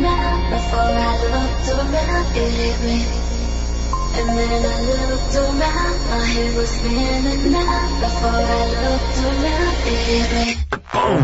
around. Before I looked around, it hit me. And then I looked around, my head was spinning now. Before I looked around, it hit me. Boom!